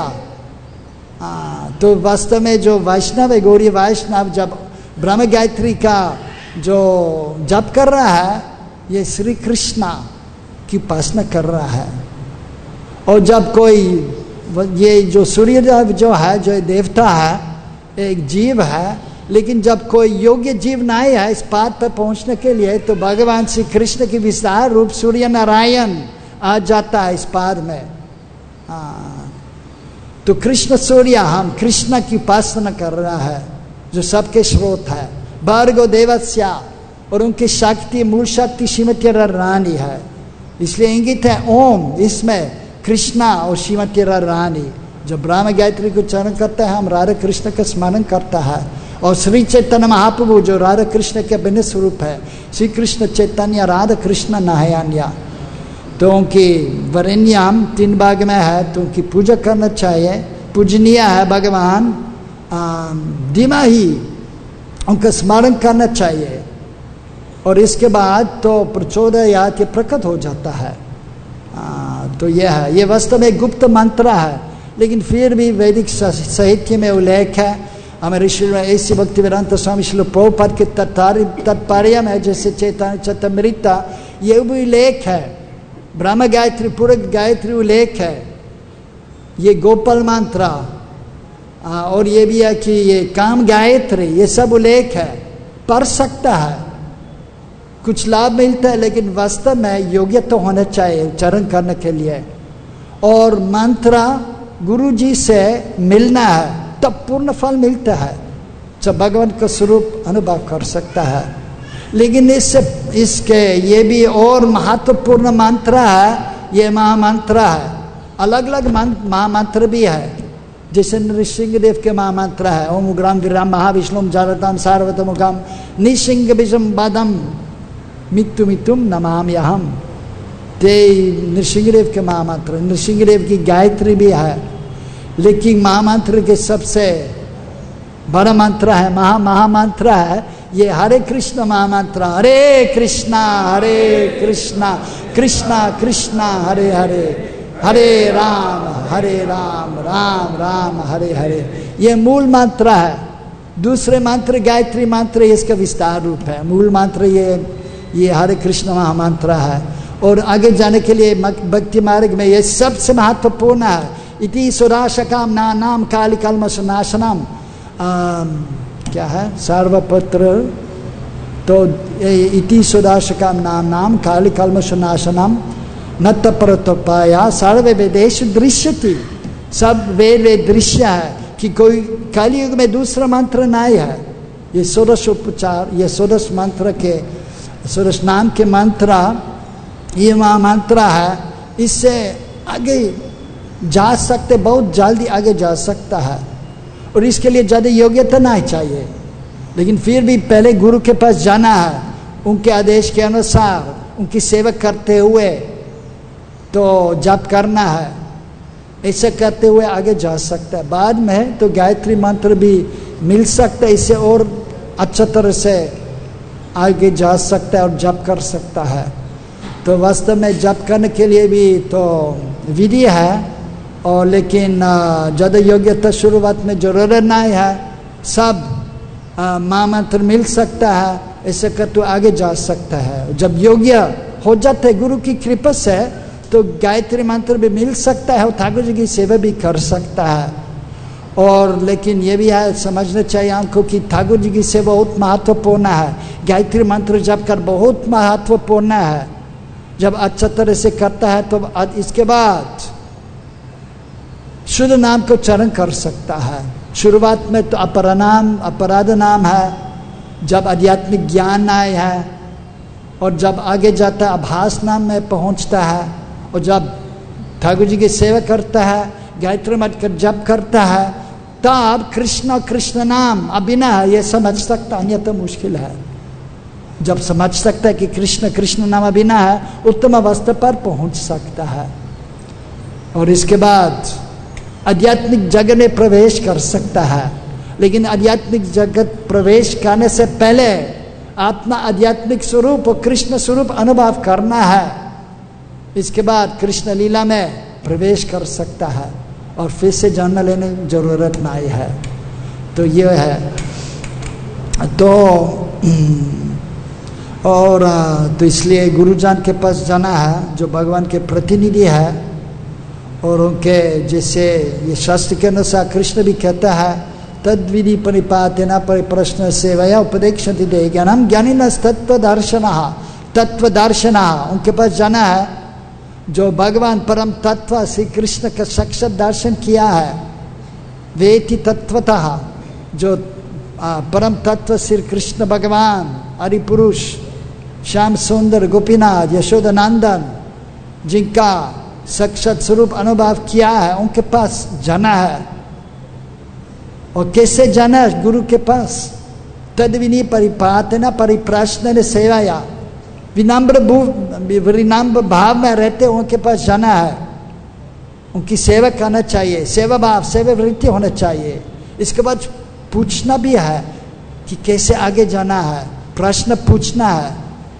हाँ, तो वास्तव में जो वैष्णव है, गौरी वैष्णव, जब ब्रह्म गायत्री का जो जप कर रहा है, ये श्री कृष्णा की उपासना कर रहा है। और जब कोई ये जो सूर्यदेव जो है, जो देवता है, एक जीव है, लेकिन जब कोई योग्य जीव नहीं है इस पाद पर पहुंचने के लिए, तो भगवान श्री कृष्ण की विस्तार रूप सूर्य नारायण आ जाता है इस पाद में। हाँ, तो कृष्ण सूर्य, हम कृष्ण की उपासना कर रहा है जो सबके स्रोत है, भार्गव देवस्या, और उनकी शक्ति, मूल शक्ति श्रीमती रानी है। इसलिए इंगित है ओम, इसमें कृष्णा और श्रीमती रानी। जब ब्रह्म गायत्री को चरण करता है, हम राधा कृष्ण का स्मरण करता है। और श्री चैतन्य महाप्रभु जो राधा कृष्ण के अभिन्न स्वरूप है, श्री कृष्ण चैतन्य राधा कृष्ण नारायण, तो उनकी वरेण्यम तीन भाग में है, तो उनकी पूजा करना चाहिए। पूजनीय है भगवान, धीमा ही उनका स्मरण करना चाहिए। और इसके बाद तो प्रचोदयात के प्रकट हो जाता है। आ, तो यह है, ये वास्तव में गुप्त मंत्र है, लेकिन फिर भी वैदिक साहित्य में उल्लेख है। हमारे श्री ऐसी भक्ति वेदांत स्वामी श्री प्रभुपाद के तात्पर्य में, जैसे चैतन्य चैतन्यमृता, ये भी उल्लेख है। ब्रह्म गायत्री, पूरे गायत्री उल्लेख है। ये गोपाल मंत्र, और ये भी है कि ये काम गायत्री, ये सब उल्लेख है। पढ़ सकता है, कुछ लाभ मिलता है, लेकिन वास्तव में योग्य तो होना चाहिए उच्चारण करने के लिए। और मंत्र गुरु जी से मिलना है, तब पूर्ण फल मिलता है, जब भगवान का स्वरूप अनुभव कर सकता है। लेकिन इससे इसके ये भी और महत्वपूर्ण मंत्र है, ये महामंत्र है। अलग अलग महामंत्र भी है, जैसे नृसिंहदेव के महामंत्र है, ओम उग्राम वीराम महाविष्णुम जारताम सार्वतमुखम निसिंह विषम बादम मित्तु मित्तुम नमाम्यहम। ते नृसिंहदेव के महामंत्र, नृसिंहदेव की गायत्री भी है, लेकिन महामंत्र के सबसे बड़ा मंत्र है, महा महामंत्र है ये हरे कृष्ण महामंत्र। हरे कृष्णा हरे कृष्णा कृष्णा कृष्णा हरे हरे, हरे राम हरे राम राम राम हरे हरे, ये मूल मंत्र है। दूसरे मंत्र गायत्री मंत्र इसका विस्तार रूप है। मूल मंत्र ये ये हरे कृष्ण महामंत्र है, और आगे जाने के लिए भक्ति मार्ग में ये सबसे महत्वपूर्ण है। इति सुराशकाम ना नाम काली कल्मषनाशनम, क्या है सर्वपत्र, तो इति सुदाशकाम नाम नाम काली कल्मषनाशनम नत्त परतोपाया सर्वे वेदेषु दृश्यति। सब वेद वे दृश्य है कि कोई कलयुग में दूसरा मंत्र नहीं है। ये षोडश उपचार, ये षोडश मंत्र के, षोडश नाम के मंत्र, ये वहाँ मंत्र है। इससे आगे जा सकते, बहुत जल्दी आगे जा सकता है, और इसके लिए ज़्यादा योग्यता नहीं चाहिए। लेकिन फिर भी पहले गुरु के पास जाना है, उनके आदेश के अनुसार उनकी सेवा करते हुए तो जप करना है। ऐसा करते हुए आगे जा सकता है। बाद में तो गायत्री मंत्र भी मिल सकता है, इससे और अच्छा तरह से आगे जा सकता है और जप कर सकता है। तो वास्तव में जप करने के लिए भी तो विधि है, और लेकिन ज़्यादा योग्यता शुरुआत में जरूरत नहीं है। सब महामंत्र मिल सकता है, ऐसे कर तो आगे जा सकता है। जब योग्य हो जाता है गुरु की कृपा से, तो गायत्री मंत्र भी मिल सकता है और ठाकुर जी की सेवा भी कर सकता है। और लेकिन ये भी है, समझना चाहिए हमको कि ठाकुर जी की सेवा बहुत महत्वपूर्ण है। गायत्री मंत्र जप कर बहुत महत्वपूर्ण है। जब अच्छा तरह से करता है तो इसके बाद शुद्ध नाम को चरण कर सकता है। शुरुआत में तो अपरानाम अपराध नाम है, जब आध्यात्मिक ज्ञान आए है, और जब आगे जाता है आभास नाम में पहुंचता है, और जब ठाकुर जी की सेवा करता है, गायत्री मंत्र का जप करता है, तब कृष्ण कृष्ण नाम अभिनय है ये समझ सकता, अन्यथा मुश्किल है। जब समझ सकता है कि कृष्ण कृष्ण नाम अभिनय है, उत्तम अवस्था पर पहुंच सकता है। और इसके बाद आध्यात्मिक जगत में प्रवेश कर सकता है। लेकिन आध्यात्मिक जगत प्रवेश करने से पहले अपना आध्यात्मिक स्वरूप और कृष्ण स्वरूप अनुभव करना है। इसके बाद कृष्ण लीला में प्रवेश कर सकता है और फिर से जन्म लेने की जरूरत नहीं है। तो ये है। तो और तो इसलिए गुरुजन के पास जाना है जो भगवान के प्रतिनिधि है, और उनके जैसे ये शास्त्र के अनुसार कृष्ण भी कहता है तद विधि परिपातेन परिप्रश्न सेवया उपदेक्षति दे ज्ञानम ज्ञानिन तत्व दर्शन तत्व दर्शन। उनके पास जाना है जो भगवान परम तत्व श्री कृष्ण का साक्षात दर्शन किया है। वेति तत्वतः, जो परम तत्व श्री कृष्ण भगवान हरि पुरुष श्याम सुंदर गोपीनाथ यशोदानंदन जिनका साक्षात स्वरूप अनुभव किया है, उनके पास जाना है। और कैसे जाना है गुरु के पास? तद्विनी परिपातना परिप्रश्न सेवाया, विनम्र विनम्र भाव में रहते उनके पास जाना है। उनकी सेवा करना चाहिए, सेवा भाव सेवा वृत्ति होना चाहिए। इसके बाद पूछना भी है कि कैसे आगे जाना है, प्रश्न पूछना है।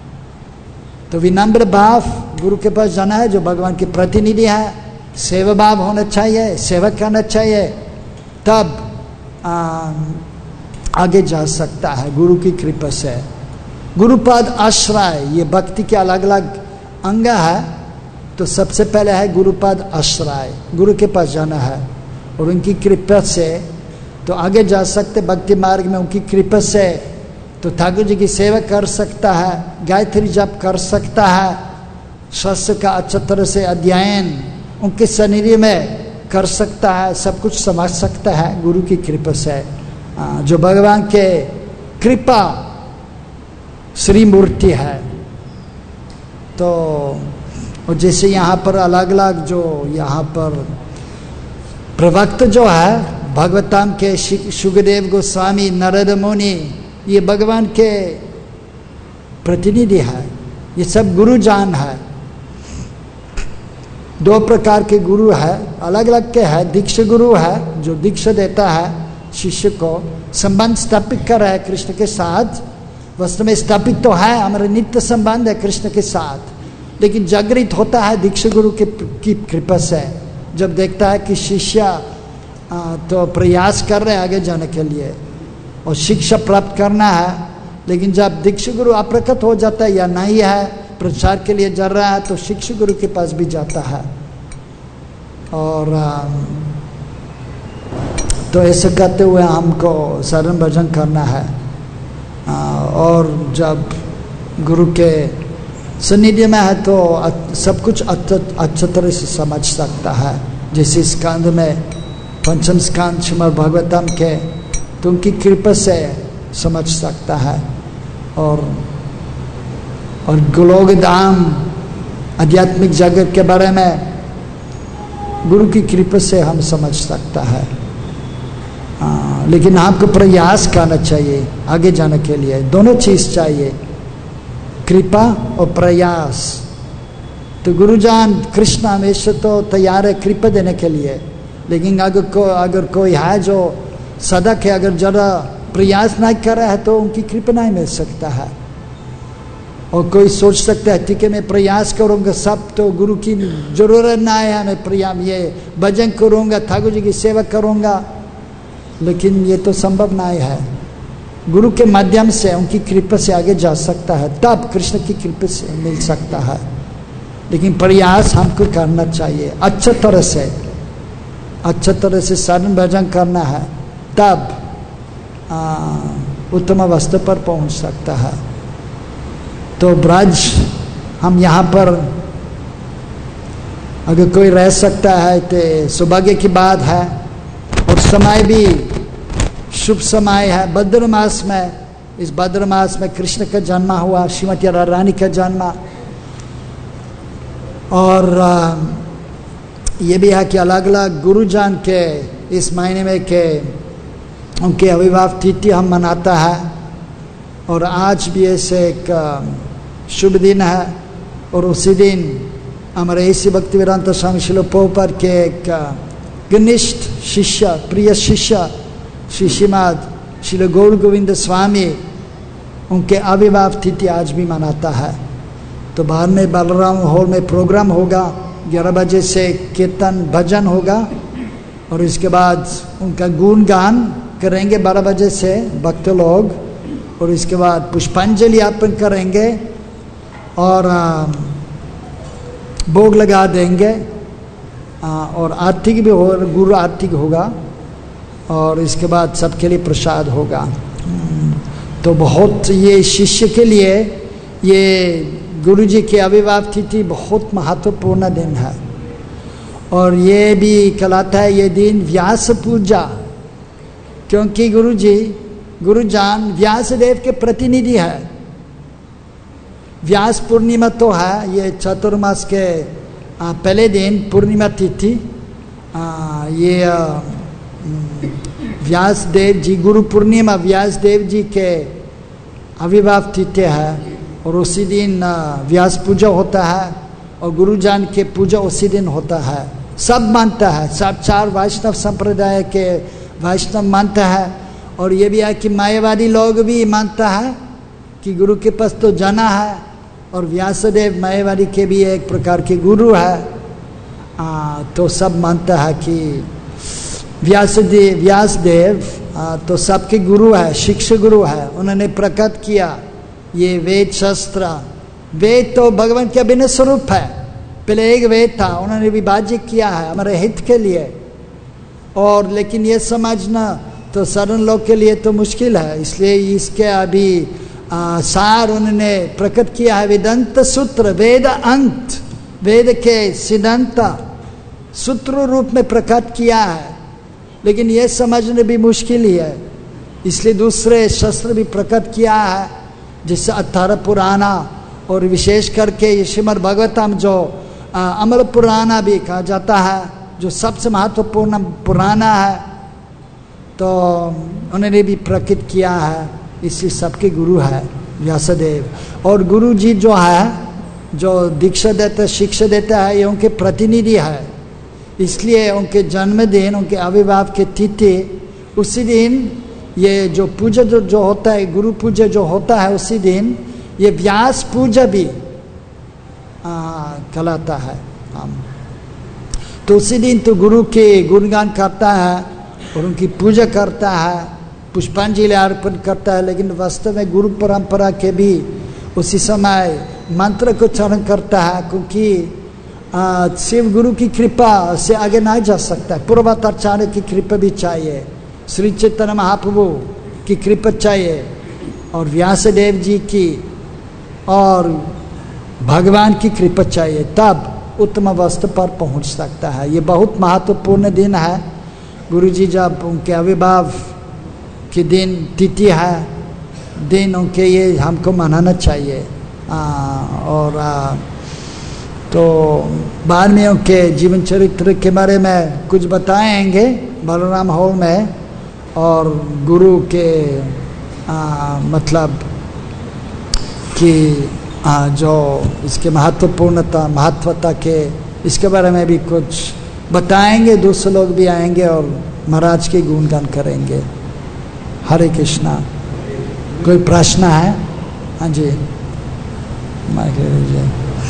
तो विनम्र भाव गुरु के पास जाना है जो भगवान के प्रतिनिधि है, सेवा भाव होना चाहिए, सेवा करना चाहिए, तब आ, आगे जा सकता है गुरु की कृपा से। गुरुपाद आश्रय ये भक्ति के अलग अलग अंग है। तो सबसे पहले है गुरुपाद आश्रय, गुरु के पास जाना है और उनकी कृपा से तो आगे जा सकते भक्ति मार्ग में। उनकी कृपा से तो ठाकुर जी की सेवा कर सकता है, गायत्री जप कर सकता है, शास्त्र का अच्छी तरह से अध्ययन उनके शरीर में कर सकता है, सब कुछ समझ सकता है गुरु की कृपा से। जो भगवान के कृपा श्री मूर्ति है। तो और जैसे यहाँ पर अलग अलग जो यहाँ पर प्रवक्त जो है भागवतम के शुकदेव गोस्वामी नारद मुनि, ये भगवान के प्रतिनिधि है, ये सब गुरुजान है। दो प्रकार के गुरु है, अलग अलग के है। दीक्षा गुरु है जो दीक्षा देता है शिष्य को, संबंध स्थापित कर रहा है कृष्ण के साथ। वास्तव में स्थापित तो है, हमारा नित्य संबंध है कृष्ण के साथ, लेकिन जागृत होता है दीक्षा गुरु के की कृपा से। जब देखता है कि शिष्य तो प्रयास कर रहे हैं आगे जाने के लिए और शिक्षा प्राप्त करना है, लेकिन जब दीक्षा गुरु अप्रकट हो जाता है या नहीं है, प्रचार के लिए जा रहा है, तो शिक्षा गुरु के पास भी जाता है। और तो ऐसे करते हुए हमको शरण भजन करना है। और जब गुरु के सन्निधि में है तो सब कुछ अच्छी तरह से समझ सकता है। जैसे स्कंद में पंचम स्कंद श्रीमद् भागवतम के, तो उनकी कृपा से समझ सकता है। और और गोलोक धाम आध्यात्मिक जगत के बारे में गुरु की कृपा से हम समझ सकता है। आ, लेकिन आपको प्रयास करना चाहिए आगे जाने के लिए, दोनों चीज चाहिए, कृपा और प्रयास। तो गुरुजान कृष्ण हमेशा तो तैयार है कृपा देने के लिए, लेकिन अगर को अगर कोई है जो सदक है, अगर जरा प्रयास नहीं कर रहा है तो उनकी कृपा नहीं मिल सकता है। और कोई सोच सकता है ठीक है मैं प्रयास करूँगा, सब तो गुरु की जरूरत ना है, मैं प्रयास ये भजन करूँगा, ठाकुर जी की सेवा करूँगा, लेकिन ये तो संभव नहीं है। गुरु के माध्यम से उनकी कृपा से आगे जा सकता है, तब कृष्ण की कृपा से मिल सकता है। लेकिन प्रयास हमको करना चाहिए अच्छे तरह से। अच्छा तरह से साधन भजन करना है, तब आ, उत्तम अवस्था पर पहुंच सकता है। तो ब्रज हम यहाँ पर अगर कोई रह सकता है तो सौभाग्य की बात है, और समय भी शुभ समय है। भद्र मास में, इस भद्र मास में कृष्ण का जन्म हुआ, श्रीमती राधा रानी का जन्म, और आ, ये भी है कि अलग अलग गुरुजन के इस महीने में के उनके अविवाह तिथि हम मनाता है, और आज भी ऐसे एक शुभ दिन है। और उसी दिन हमारे ऐसी भक्ति वेदांत स्वामी श्रील प्रभुपाद के एक घनिष्ठ शिष्य, प्रिय शिष्य श्री श्रीमद श्री गौर गोविंद स्वामी, उनके आविर्भाव तिथि आज भी मनाता है। तो बाद में बलराम हॉल में प्रोग्राम होगा, ग्यारह बजे से कीर्तन भजन होगा, और इसके बाद उनका गुणगान करेंगे बारह बजे से भक्त लोग, और इसके बाद पुष्पांजलि अर्पण करेंगे और भोग लगा देंगे, और आरती भी हो, गुरु आरती होगा, और इसके बाद सबके लिए प्रसाद होगा। तो बहुत ये शिष्य के लिए ये गुरु जी की आविर्भाव तिथि बहुत महत्वपूर्ण दिन है। और ये भी कहलाता है ये दिन व्यास पूजा, क्योंकि गुरु जी गुरुजान व्यास देव के प्रतिनिधि है। व्यास पूर्णिमा तो है ये चतुर्मास के आ, पहले दिन पूर्णिमा तिथि, आ, ये आ, व्यास देव जी, गुरु पूर्णिमा व्यास देव जी के आविर्भाव तिथि है, और उसी दिन व्यास पूजा होता है, और गुरुजान के पूजा उसी दिन होता है। सब मानता है, सब चार वैष्णव संप्रदाय के वैष्णव मानता है। और ये भी है कि मायावादी लोग भी मानता है कि गुरु के पास तो जाना है, और व्यासदेव मायावादी के भी एक प्रकार के गुरु है। आ, तो सब मानता है कि व्यासदेव व्यासदेव आ, तो सबके गुरु है, शिक्षा गुरु है। उन्होंने प्रकट किया ये वेद शास्त्र। वेद तो भगवान के अभिन्न स्वरूप है। पहले एक वेद था, उन्होंने विभाजित किया है हमारे हित के लिए, और लेकिन ये समझना तो साधारण लोग के लिए तो मुश्किल है, इसलिए इसके अभी आ, सार उन्होंने प्रकट किया है। वेदांत सूत्र, वेद अंत, वेद के सिद्धांत सूत्र रूप में प्रकट किया है, लेकिन ये समझने भी मुश्किल ही है। इसलिए दूसरे शास्त्र भी प्रकट किया है, जिससे अठारह पुराना, और विशेष करके ये श्रीमद् भागवतम जो अमर पुराना भी कहा जाता है, जो सबसे महत्वपूर्ण पुराना है, तो उन्होंने भी प्रकट किया है। इसलिए सबके गुरु है व्यासदेव। और गुरु जी जो है, जो दीक्षा देते शिक्षा देता है, ये उनके प्रतिनिधि है। इसलिए उनके जन्मदिन, उनके आविर्भाव के तिथि, उसी दिन ये जो पूजा जो जो होता है, गुरु पूजा जो होता है, उसी दिन ये व्यास पूजा भी कहलाता है। तो उसी दिन तो गुरु के गुणगान करता है और उनकी पूजा करता है, पुष्पांजलि अर्पण करता है। लेकिन वास्तव में गुरु परंपरा के भी उसी समय मंत्र को चरण करता है, क्योंकि शिव गुरु की कृपा से आगे नहीं जा सकता है। पूर्वाचार्य की कृपा भी चाहिए, श्री चैतन्य महाप्रभु की कृपा चाहिए, और व्यासदेव जी की और भगवान की कृपा चाहिए, तब उत्तम अवस्था पर पहुंच सकता है। ये बहुत महत्वपूर्ण दिन है। गुरु जी जब उनके आविर्भाव के दिन तिथि है, दिन उनके, ये हमको मनाना चाहिए। आ, और आ, तो बाद में उनके जीवन चरित्र के बारे में कुछ बताएंगे बलराम हॉल में, और गुरु के आ, मतलब कि आ, जो इसके महत्वपूर्णता महत्वता के इसके बारे में भी कुछ बताएंगे। दूसरे लोग भी आएंगे और महाराज के गुणगान करेंगे। हरे कृष्णा। कोई प्रश्न है? हाँ जी, माइक ले लीजिए।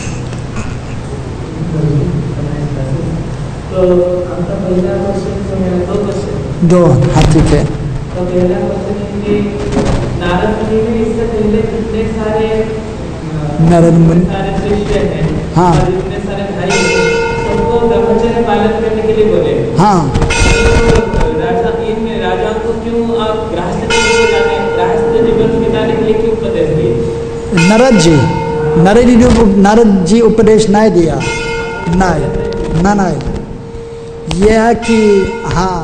तो आपका पहला क्वेश्चन तो मेरा दो क्वेश्चन दो हाँ ठीक है। तो पहला क्वेश्चन है कि नारद मुनि में इससे पहले कितने सारे नारद मुनि सारे शिष्य हैं, हाँ, और इतने सारे भाई हैं, सबको ब्रह्मचर्य का पालन करने के लिए बोले। हाँ, तो राजा इन राजाओं को क्यों आप गृहस्थ जीवन को जाने गृहस्थ जीवन बिताने के लिए क्यों उपदेश दिए? नारद जी नारद जी नारद जी उपदेश नहीं दिया, नहीं ना नहीं। यह है कि हाँ,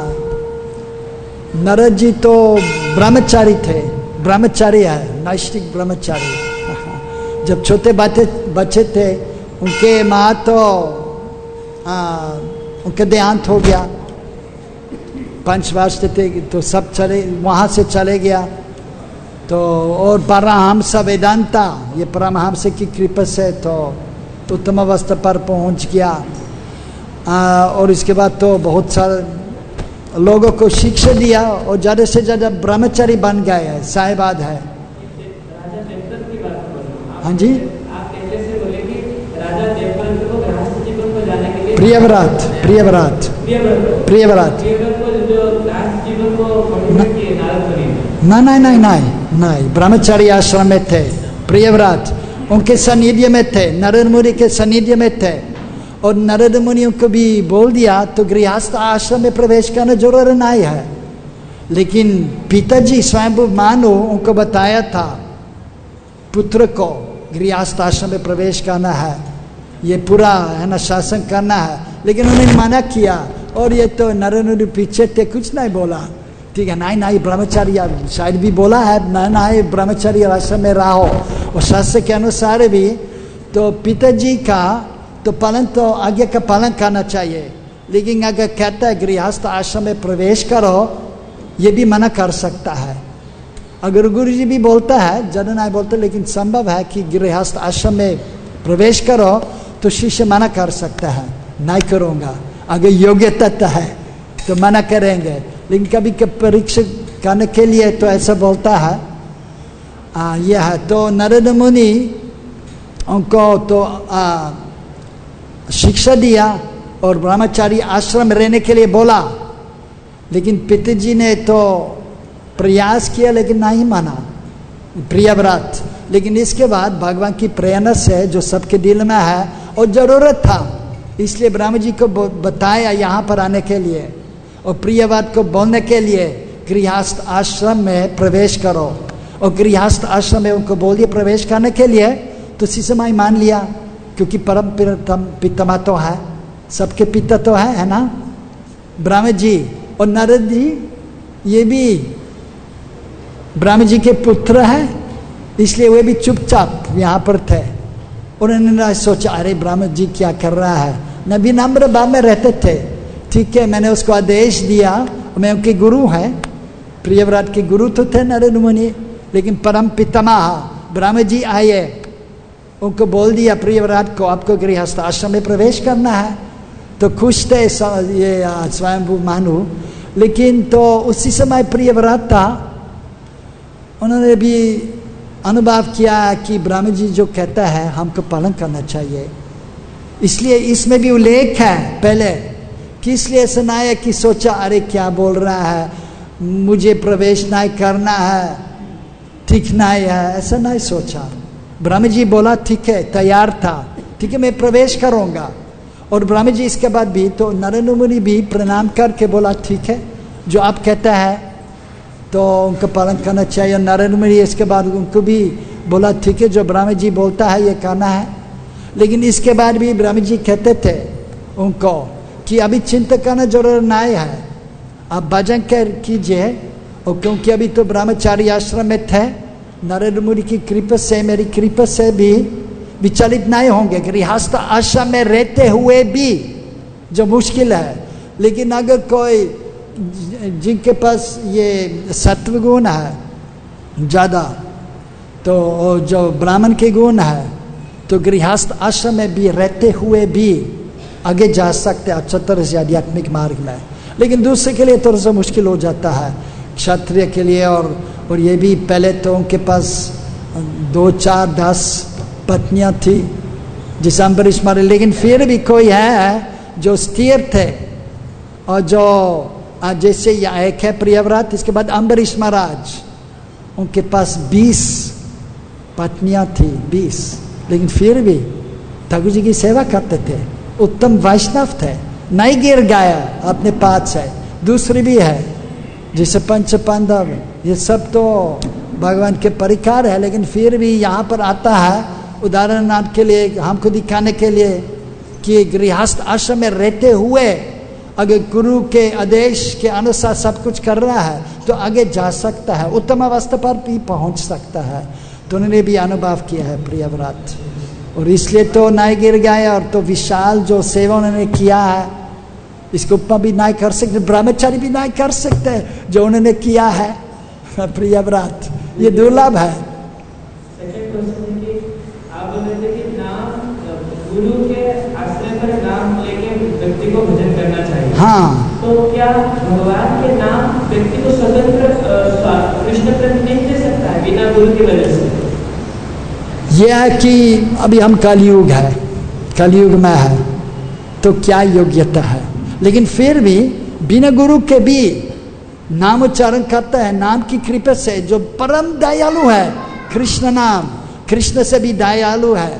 नारद जी तो ब्रह्मचारी थे, ब्रह्मचारी है, नैष्ठिक ब्रह्मचारी। जब छोटे बच्चे बच्चे थे उनके माँ तो आ, उनके देहांत हो गया, पाँच वर्ष थे तो सब चले वहाँ से चले गया। तो और परमहंस वेदांता, ये परमहंस की कृपा से तो उत्तम अवस्था पर पहुँच गया। आ, और इसके बाद तो बहुत सारे लोगों को शिक्षा दिया और ज़्यादा से ज़्यादा ब्रह्मचारी बन गए हैं, साहिबाद है। राजा देवव्रत की बात कर रहे हो। हाँ जी, आप पहले से बोले कि राजा देवव्रत को गृहस्थ जीवन को जाने के लिए प्रियव्रत प्रियव्रत प्रियव्रत प्रियव्रत प्रियव्रत को जो गृहस्थ जीवन को मोटिवेट किए नारद मुनि ने। नहीं नहीं नहीं नहीं नहीं, ब्रह्मचारी आश्रम में थे, प्रियव्रत उनके सानिध्य में थे, नारद मुनि के सानिध्य में थे। और नारद मुनियों को भी बोल दिया तो गृहस्थ आश्रम में प्रवेश करना जरूर नहीं है। लेकिन पिताजी स्वयं मानो उनको बताया था पुत्र को गृहस्थ आश्रम में प्रवेश करना है, ये पूरा है ना शासन करना है। लेकिन उन्होंने मना किया और ये तो नारद मुनि पीछे थे, कुछ नहीं बोला। ठीक है, नहीं नहीं ब्रह्मचारी शायद भी बोला है, नहीं नहीं ब्रह्मचारी आश्रम में रहो। और शास्त्र के अनुसार भी तो पिताजी का तो पालन तो आज्ञा का पालन करना चाहिए। लेकिन अगर कहता है गृहस्थ आश्रम में प्रवेश करो, ये भी मना कर सकता है। अगर गुरु जी भी बोलता है, ज़्यादा नहीं बोलते, लेकिन संभव है कि गृहस्थ आश्रम में प्रवेश करो तो शिष्य मना कर सकता है, नहीं करूँगा। अगर योग्यता है तो मना करेंगे। लेकिन कभी कभी परीक्षा करने के लिए तो ऐसा बोलता है। आ, यह है तो नारद मुनि उनको तो आ, शिक्षा दिया और ब्रह्मचारी आश्रम में रहने के लिए बोला। लेकिन पिताजी ने तो प्रयास किया लेकिन नहीं माना, प्रियव्रत। लेकिन इसके बाद भगवान की प्रेरणा से जो सबके दिल में है और ज़रूरत था, इसलिए ब्रह्म जी को बताया यहाँ पर आने के लिए और प्रियव्रत को बोलने के लिए गृहस्थ आश्रम में प्रवेश करो। और गृहस्थ आश्रम में उनको बोल दिया प्रवेश करने के लिए, तो शिष्य मान लिया, क्योंकि परम पितामह तो है, सबके पिता तो है, है ना, ब्रह्म जी। और नारद जी ये भी ब्रह्म जी के पुत्र हैं, इसलिए वे भी चुपचाप यहाँ पर थे। उन्होंने सोचा अरे ब्रह्म जी क्या कर रहा है, नबी नम्र भाव में रहते थे। ठीक है, मैंने उसको आदेश दिया, मैं उनके गुरु हैं, प्रियव्रत के गुरु तो थे नारद मुनि, लेकिन परम पितामह ब्रह्म जी आए, उनको बोल दिया प्रियव्रत को आपको गृहस्थ आश्रम में प्रवेश करना है। तो खुश थे ये स्वयंभू मानु। लेकिन तो उसी समय प्रियव्रत था, उन्होंने भी अनुभव किया कि ब्रह्म जी जो कहता है हमको पालन करना चाहिए। इसलिए इसमें भी उल्लेख है पहले कि इसलिए ऐसा ना है कि सोचा अरे क्या बोल रहा है, मुझे प्रवेश नहीं करना है, ठीक नहीं है, ऐसा नहीं सोचा। ब्रह्म जी बोला ठीक है, तैयार था, ठीक है मैं प्रवेश करूँगा। और ब्रह्म जी इसके बाद भी तो नारद मुनि भी प्रणाम करके बोला ठीक है, जो आप कहते हैं तो उनका पालन करना चाहिए। और नारद मुनि इसके बाद उनको भी बोला ठीक है, जो ब्रह्म जी बोलता है ये करना है। लेकिन इसके बाद भी ब्रह्म जी कहते थे उनको कि अभी चिंता करना जरूर नहीं है, आप भजन कर कीजिए। और क्योंकि अभी तो ब्रह्मचारी आश्रम में थे, नारद मुनि की कृपा से, मेरी कृपा से भी विचलित नहीं होंगे गृहस्थ आश्रम में रहते हुए भी, जो मुश्किल है। लेकिन अगर कोई जिनके पास ये सत्व गुण है ज़्यादा, तो जो ब्राह्मण के गुण है, तो गृहस्थ आश्रम में भी रहते हुए भी आगे जा सकते हैं अच्छी तरह से आध्यात्मिक मार्ग में। लेकिन दूसरे के लिए थोड़ा सा मुश्किल हो जाता है, क्षत्रिय के लिए। और और ये भी पहले तो उनके पास दो चार दस पत्नियां थी जिसे अम्बरीश मारे, लेकिन फिर भी कोई है जो स्थिर थे। और जो जैसे यह एक है प्रियव्रत, इसके बाद अम्बरीश महाराज, उनके पास बीस पत्नियां थी, बीस। लेकिन फिर भी ठाकुर जी की सेवा करते थे, उत्तम वैष्णव थे। नहीं गिर गया अपने पास से। दूसरी भी है जैसे पंच पांडव, ये सब तो भगवान के परिकार है, लेकिन फिर भी यहाँ पर आता है उदाहरण के लिए, हमको दिखाने के लिए कि गृहस्थ आश्रम में रहते हुए अगर गुरु के आदेश के अनुसार सब कुछ कर रहा है तो आगे जा सकता है, उत्तम अवस्था पर भी पहुंच सकता है। तो उन्होंने भी अनुभव किया है प्रियव्रत, और इसलिए तो नहीं गिर गए। और तो विशाल जो सेवा उन्होंने किया है, इसको उपमा भी नहीं कर सकते, ब्रह्मचारी भी नहीं कर सकते जो उन्होंने किया है प्रियव्रत, ये दुर्लभ है। सेकंड क्वेश्चन है कि आप बोल रहे थे कि नाम गुरु के आश्रय पर नाम लेके व्यक्ति को भजन करना चाहिए। हाँ, तो क्या भगवान के नाम व्यक्ति को स्वतंत्र कृष्ण प्रति नहीं दे सकता है बिना गुरु की वजह से? यह है कि अभी हम कलयुग है, कलयुग में है तो क्या योग्यता है, लेकिन फिर भी बिना गुरु के भी नाम उच्चारण करता है, नाम की कृपा से, जो परम दयालु है। कृष्ण नाम कृष्ण से भी दयालु है,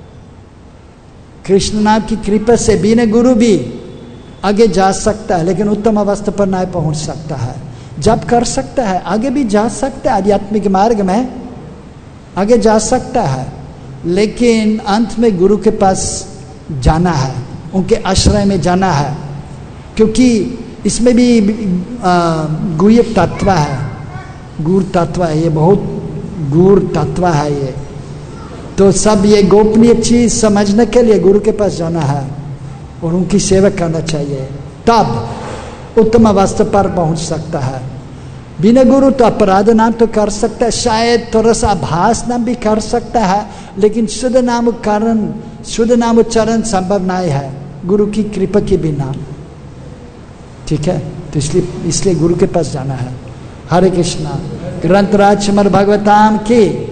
कृष्ण नाम की कृपा से बिना गुरु भी आगे जा सकता है, लेकिन उत्तम अवस्था पर नहीं पहुंच सकता है। जब कर सकता है आगे भी जा सकता है, आध्यात्मिक मार्ग में आगे जा सकता है, लेकिन अंत में गुरु के पास जाना है, उनके आश्रय में जाना है, क्योंकि इसमें भी गुह्य तत्व है, गूढ़ तत्व है, ये बहुत गूढ़ तत्व है ये। तो सब ये गोपनीय चीज समझने के लिए गुरु के पास जाना है और उनकी सेवा करना चाहिए, तब उत्तम अवस्था पर पहुंच सकता है। बिना गुरु तो अपराध नाम तो कर सकता है, शायद थोड़ा सा आभास नाम भी कर सकता है, लेकिन शुद्ध नाम कारण शुद्ध नाम उच्चारण संभव नहीं है गुरु की कृपा के बिना। ठीक है, तो इसलिए इसलिए गुरु के पास जाना है। हरे कृष्णा। ग्रंथराज श्रीमद् भागवतम की